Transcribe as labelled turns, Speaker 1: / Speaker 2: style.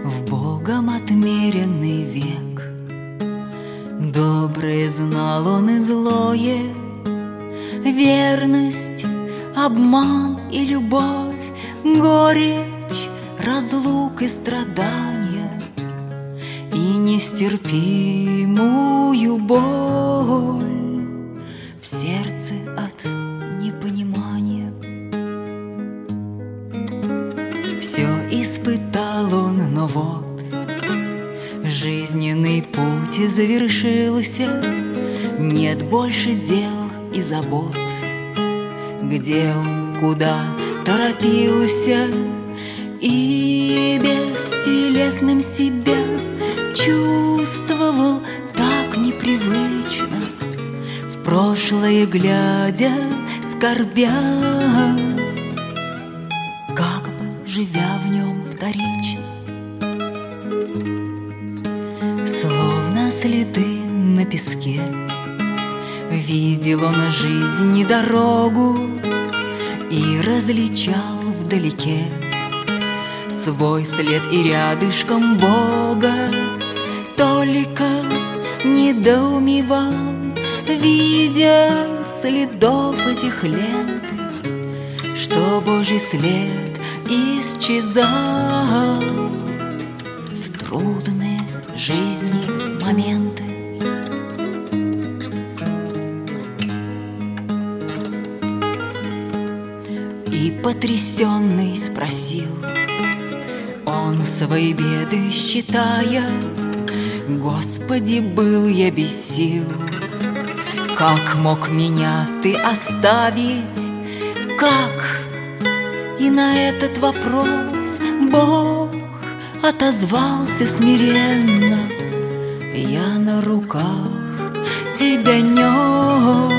Speaker 1: в Богом отмеренный век. Доброе знал он и злое, верность, обман и любовь, горечь, разлук и страдания, и нестерпимую боль в сердце от непонимания. Все испытал он, но вот жизненный путь завершился, нет больше дел и забот. Где он, куда торопился, и бестелесным себя чувствовал так непривычно, в прошлое глядя, скорбя, как бы живя в нем вторично. Словно следы на песке видел он жизнь и дорогу, и различал вдалеке свой след и рядышком Бога. Только недоумевал, видя следов этих лент, что Божий след исчезал в трудные жизни моменты. И потрясенный спросил он, свои беды считая: Господи, был я без сил, как мог меня Ты оставить? Как? И на этот вопрос Бог отозвался смиренно: я на руках тебя нес